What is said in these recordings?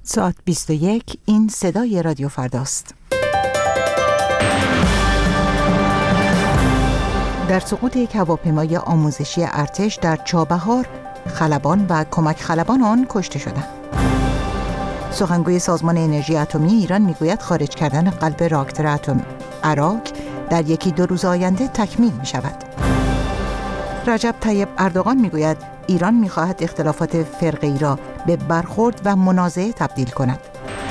ساعت 21. این صدای رادیو فرداست. در سقوط یک هواپیمای آموزشی ارتش در چابهار، خلبان و کمک خلبان آن کشته شدند. سخنگوی سازمان انرژی اتمی ایران میگوید خارج کردن قلب راکتور اتمی عراق در یکی دو روز آینده تکمیل می شود. رجب طیب اردوغان میگوید ایران میخواهد اختلافات فرقه‌ای را به برخورد و منازعه تبدیل کند.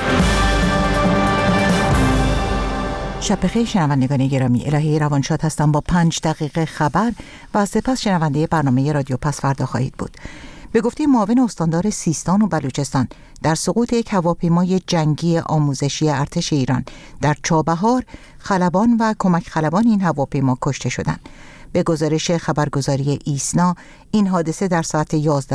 شب بخیر شنوندگان گرامی، الهی روانشاد هستم با 5 دقیقه خبر و سپس شنونده برنامه رادیو پس فردا خواهید بود. به گفته معاون استاندار سیستان و بلوچستان، در سقوط یک هواپیمای جنگی آموزشی ارتش ایران در چابهار، خلبان و کمک خلبان این هواپیما کشته شدند. به گزارش خبرگزاری ایسنا، این حادثه در ساعت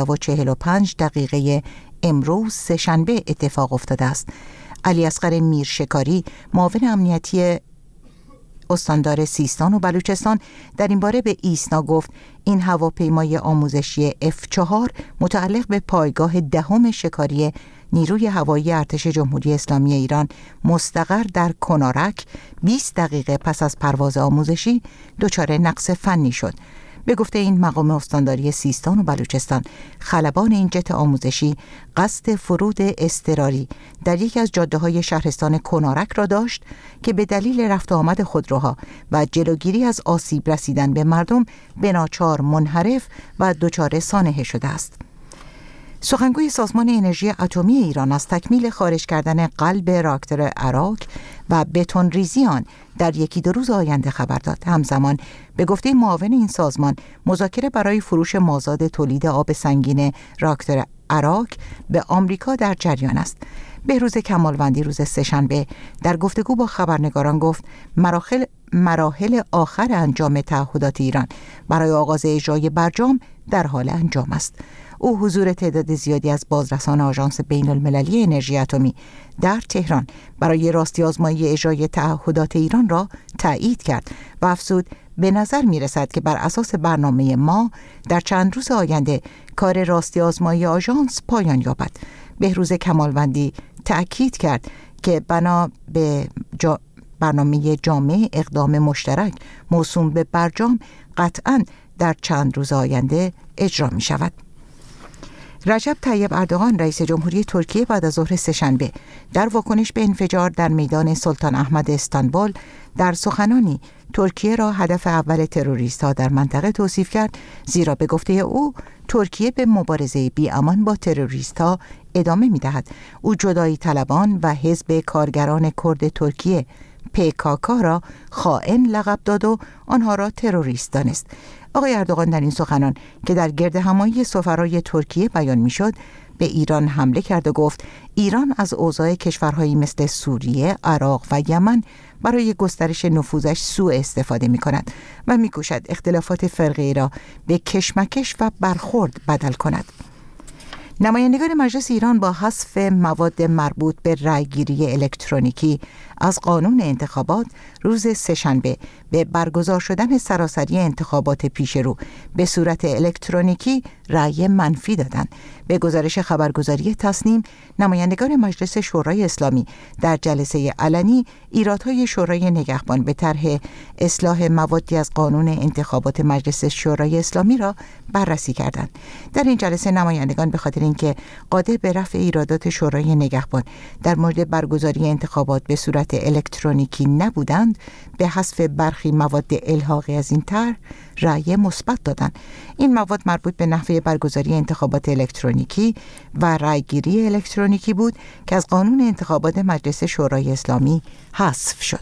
11:45 امروز سه‌شنبه اتفاق افتاده است. علی اصغر میرشکاری، معاون امنیتی استاندار سیستان و بلوچستان، در این باره به ایسنا گفت این هواپیمای آموزشی F4 متعلق به پایگاه دهم شکاری نیروی هوایی ارتش جمهوری اسلامی ایران مستقر در کنارک 20 دقیقه پس از پرواز آموزشی دچار نقص فنی شد. به گفته این مقام استانداری سیستان و بلوچستان، خلبان این جت آموزشی قصد فرود اضطراری در یکی از جاده‌های شهرستان کنارک را داشت که به دلیل رفت و آمد خودروها و جلوگیری از آسیب رسیدن به مردم به ناچار منحرف و دچار سانحه شده است. سخنگوی سازمان انرژی اتمی ایران از تکمیل خارج کردن قلب راکتور عراق و بتون ریزی آن در یکی دو روز آینده خبر داد. همزمان به گفته معاون این سازمان، مذاکره برای فروش مازاد تولید آب سنگین راکتور عراق به آمریکا در جریان است. بهروز کمالوندی روز سه‌شنبه در گفتگو با خبرنگاران گفت مراحل آخر انجام تعهدات ایران برای آغاز اجرای برجام در حال انجام است. او حضور تعداد زیادی از بازرسان آژانس بین المللی انرژی اتمی در تهران برای راستی آزمایی اجرای تعهدات ایران را تایید کرد و افزود به نظر می رسد که بر اساس برنامه ما در چند روز آینده کار راستی آزمایی آژانس پایان یابد. بهروز کمالوندی تأکید کرد که بنا به برنامه جامع اقدام مشترک موسوم به برجام قطعاً در چند روز آینده اجرا می شود. رجب طیب اردوغان رئیس جمهوری ترکیه بعد از ظهر سه‌شنبه در واکنش به انفجار در میدان سلطان احمد استانبول در سخنانی ترکیه را هدف اول تروریست‌ها در منطقه توصیف کرد، زیرا به گفته او ترکیه به مبارزه بی‌امان با تروریست‌ها ادامه می‌دهد. او جدایی طلبان و حزب کارگران کرد ترکیه PKK را خائن لقب داد و آنها را تروریست دانست. آقای اردوغان در این سخنان که در گردهمایی سفرای ترکیه بیان می‌شد، به ایران حمله کرد و گفت ایران از اوضاع کشورهایی مثل سوریه، عراق و یمن برای گسترش نفوذش سوء استفاده می‌کند و می‌کوشد اختلافات فرقه‌ای را به کشمکش و برخورد بدل کند. نمایندگان مجلس ایران با حذف مواد مربوط به رأیگیری الکترونیکی از قانون انتخابات روز سه‌شنبه به برگزار شدن سراسری انتخابات پیشرو به صورت الکترونیکی رأی منفی دادند. به گزارش خبرگزاری تصنیم، نمایندگان مجلس شورای اسلامی در جلسه علنی ایرادهای شورای نگهبان به طرح اصلاح موادی از قانون انتخابات مجلس شورای اسلامی را بررسی کردند. در این جلسه نمایندگان به خاطر اینکه قادر به رفع ایرادات شورای نگهبان در مورد برگزاری انتخابات به صورت الکترونیکی نبودند، به حذف برخی مواد الحاقی از این طرح رأی مثبت دادند. این مواد مربوط به نحوه برگزاری انتخابات الکترونیکی و رأیگیری الکترونیکی بود که از قانون انتخابات مجلس شورای اسلامی حذف شد.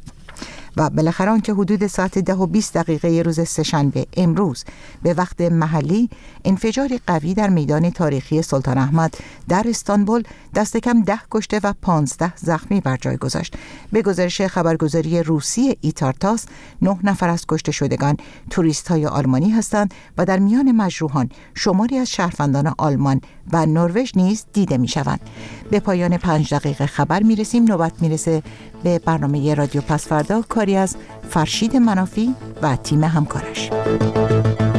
و بالاخره آنکه حدود ساعت 10:20 روز سه‌شنبه امروز به وقت محلی انفجاری قوی در میدان تاریخی سلطان احمد در استانبول دست کم 10 کشته و 15 زخمی بر جای گذاشت. به گزارش خبرگزاری روسی ایتارتاس 9 نفر از کشته شدگان توریست‌های آلمانی هستند و در میان مجروحان شماری از شهروندان آلمان و نروژ نیز دیده می‌شوند. به پایان 5 دقیقه خبر می‌رسیم. نوبت می‌رسه به برنامه رادیو پس فردا، کاری از فرشید منافی و تیم همکارش.